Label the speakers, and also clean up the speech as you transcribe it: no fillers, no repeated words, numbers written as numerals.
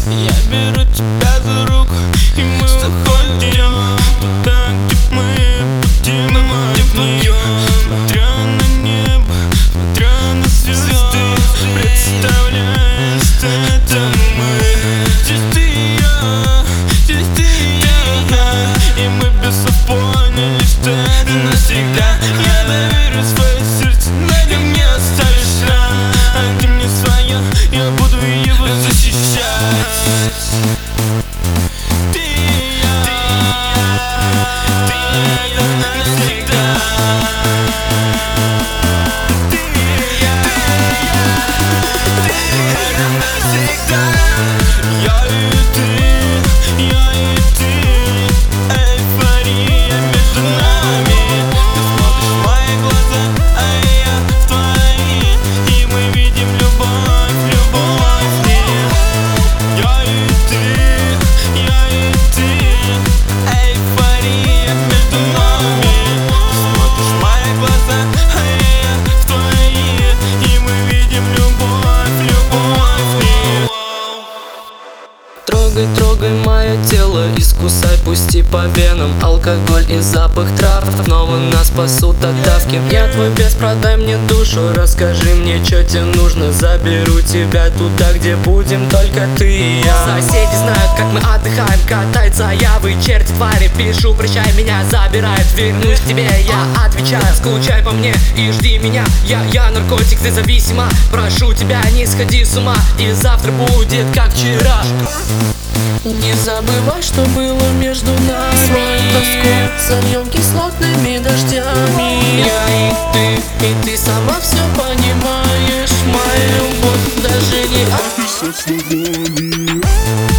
Speaker 1: Я беру тебя за руку, и мы уходим туда, где мы будем вдвоем. Смотря на небо, смотря на звезды, представляешь, что это мы. Здесь ты и я, здесь ты и я, и мы без слов поняли, что это навсегда. Я доверю свое сердце, ты мне оставишь шрам, а ты мне свое, я буду его защищать. Ты и я, ты и я навсегда. Ты и я, ты и я навсегда. Я и ты, эйфория между нами. Ты смотришь в мои глаза, а я в твои, и мы видим любовь, любовь в них. Я и ты, эйфория между нами. Ты смотришь в мои глаза, а я в твои, и мы видим любовь, любовь в них.
Speaker 2: Трогай, трогай мое тело, искусай, пусти по венам. Алкоголь и запах трав снова нас спасут от давки. Я твой бес, продай мне душу, расскажи мне, что тебе нужно. Заберу тебя туда, где будем только ты и я. Соседи знают, как мы отдыхаем, катают заявы, черти твари. Пишу, прощай, меня забирают, вернусь к тебе, я отвечаю. Скучай по мне и жди меня, я наркотик, ты зависима. Прошу тебя, не сходи с ума, и завтра будет как вчера. Не забывай, что было между нами. Свою тоску сольем кислотными дождями. Я и ты сама все понимаешь. Моя любовь даже не описать словами.